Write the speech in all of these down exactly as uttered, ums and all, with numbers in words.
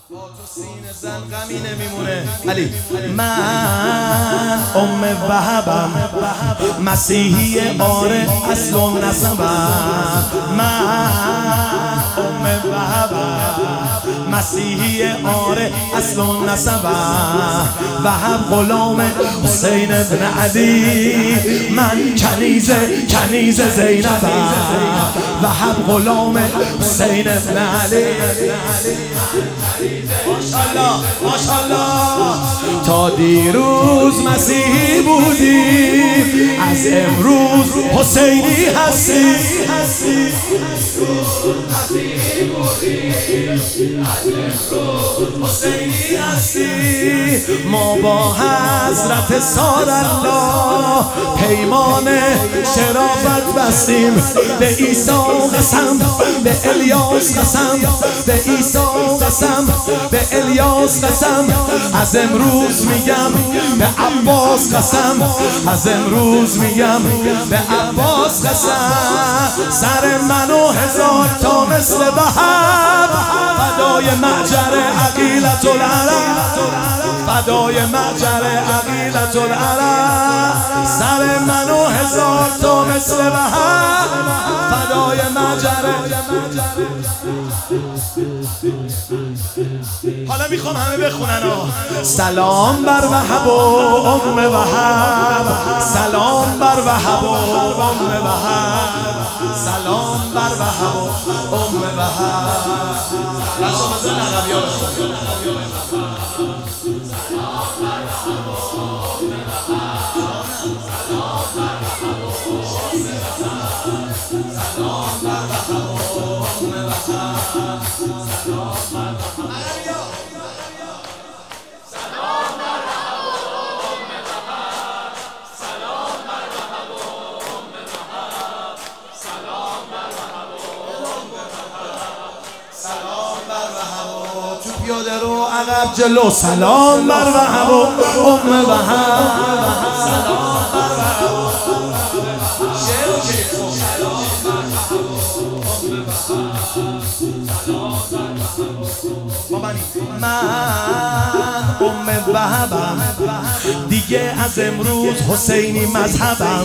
سینه زن غمی نمیمونه. علی من ام وهبم، مسیحی آره اصل و نسبم. من ام وهبم، مسیحی آره اصل و نسبم. وهب غلام حسین بن علی، من کنیزه کنیزه زینبم. وهب غلام حسین بن علی. ماشاءالله ماشاءالله. تا دیروز مسیحی بودی، از امروز حسینی هستی. حسینی هستی. ما با حضرت سارالله پیمان شرافت بستیم. به عیسی قسم، به الیاس قسم، به عیسی قسم، به الیاس قسم. از امروز میگم به عباس قسم، از امروز میگم به عباس قسم. سر منو هزار تا مثل وهب، فدای معجر عقیلة العرب، فدای معجر عقیلة العرب. سر منو هزار تا مثل وهب، فدای معجر. حالا میخوام همه بخونن ها. سلام بر وهب و ام وهب، سلام بر وهب و ام وهب، سلام بر وهب و ام وهب. بچه‌ها مثلا نقبی ها بخون. پیاده رو عقب جلو. سلام بر وهب و ام وهب، سلام بر وهب و ام وهب. شعر و کیف. من ام وهبم، دیگه از امروز حسینی مذهبم.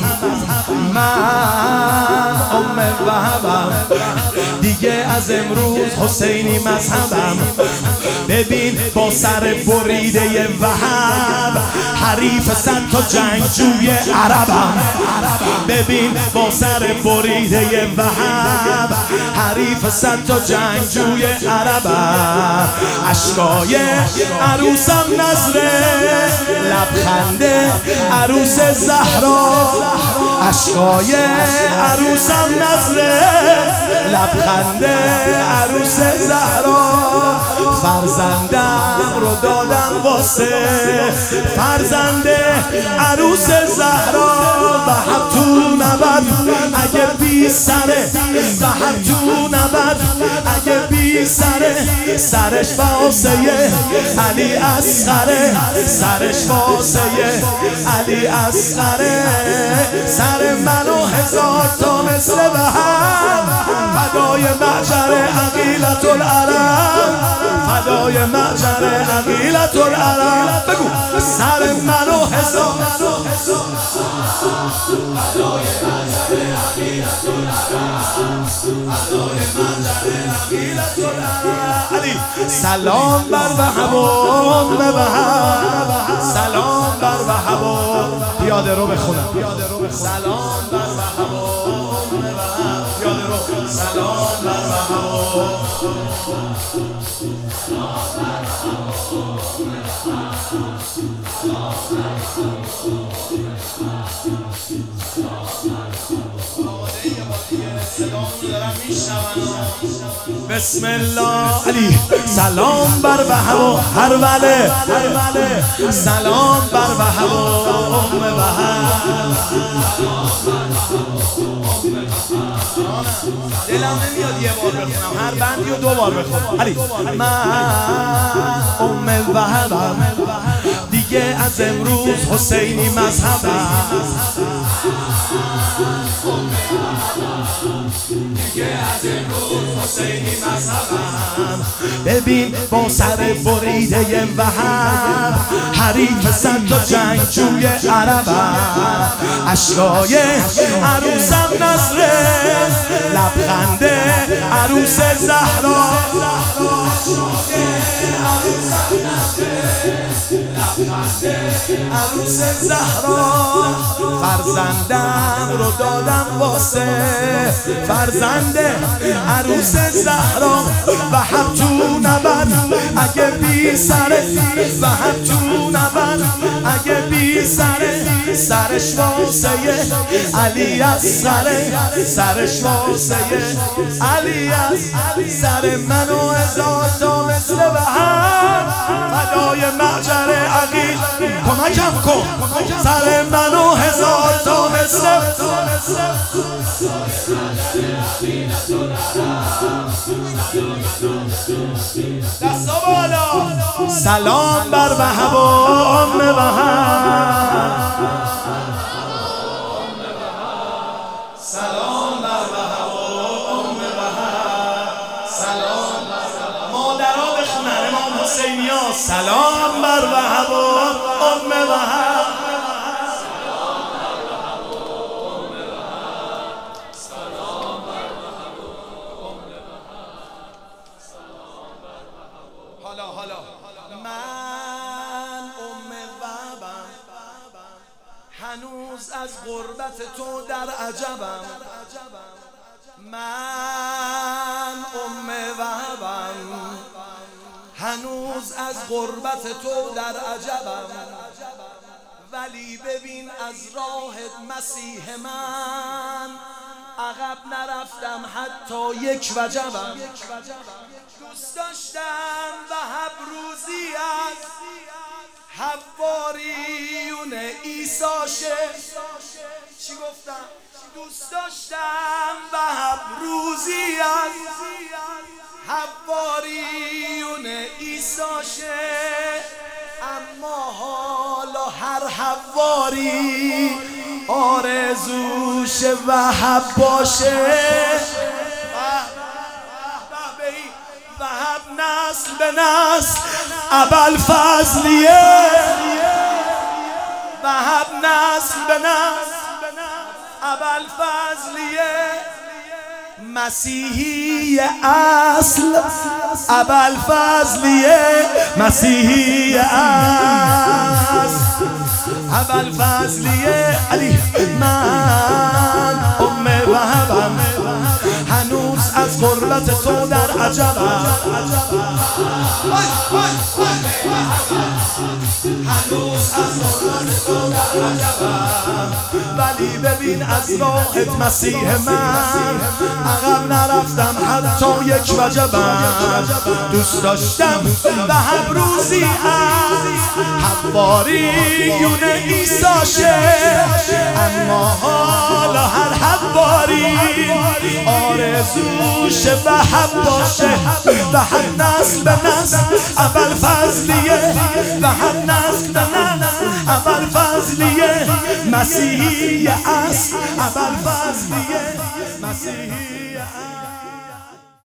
من ام وهبم، دیگه از امروز حسینی مذهبم. ببین با سر بریده وهب، حریف صد تا جنگجوی عربم. ببین با سر بریده وهب، حریف صد تا جنگجوی عربم. اشکای عروسم نظره، لبخنده عروس زهرا. اشکای عروسم نظره، لبخنده عروس زهرا. فرزندم رو دادم واسه فرزنده عروس زهرا. وهب تو نبد اگه بی سره، وهب تو نبد اگه بی سره. سرش واسه علی اصغره، سرش واسه علی اصغره. سر منو هزار تا مثل وهب، فدای معجر عقیلة العرب، فدای معجر عقیلة العرب. بگو سر منو هزار، فدای معجر عقیلة العرب، فدای معجر عقیلة العرب. علی سلام بر وهب و ام وهب، سلام بر وهب و. پیاده رو بخونم. سلام بر وهب و ام وهب. پیاده رو. سلام بر وهب و. بسم الله. علی سلام بر وهب و هروله، سلام بر وهب و ام وهب. دلم نمیاد یه بار بخونم، هر بندی رو دو بار بخونم. علی من ام وهبم، دیگه از امروز حسینی مذهبم. از امروز حسینی مذهبم. ببین با سر بریده وهم حریف صد تا جنگجوی عربم. اشکای عروسم نظره لبخنده عروس زهرا. عروس زهرا فرزندم رو دادم واسه فرزنده عروس زهرا. و هم تو نبر اگه بی سره و هم تو نبر اگه بی سره سرش واسه علی از سره سرش واسه علی از سر منو هزار تا مثل به هم فدای معجر عقیل کمکم کن سر منو هزار تا مثل دستا بالا. سلام بر وهب و ام وهب. سلام بر وهب و ام وهب. سلام مادرها بخونن امام حسینی ها. سلام بر وهب و ام وهب. حالا حالا من ام وهبم هنوز از غربت تو در عجبم. من ام وهبم هنوز از غربت تو در عجبم. ولی ببین از راه مسیح من عقب نرفتم حتی یک وجبم. دوست داشتم وهب روزی از حواریون عیسی شه. چی گفتم؟ دوست داشتم وهب روزی از حواریون عیسی شه. اما حالا هر حواری آرزوش وهب باشه. وهب نسل به نسل ابوالفضلیه. وهب نسل به نسل ابوالفضلیه. مسیحی اصل ابوالفضلیه. مسیحی اصل ابوالفضلیه. علی من ام وهبم هنوز از غربت تو در عجبم. هنوز از غربت تو در عجبم. ولی ببین از راهت مسیح من عقب نرفتم حتی یک وجبم. دوست داشتم وهب روزی از حواریون عیسی شه. اما حالا هر حواری آرزوش وهب باشه. وهب نسل به نسل ابوالفضلیه. وهب نسل به نسل ابوالفضلیه. مسیحی اصل ابوالفضلیه. مسیحی اصل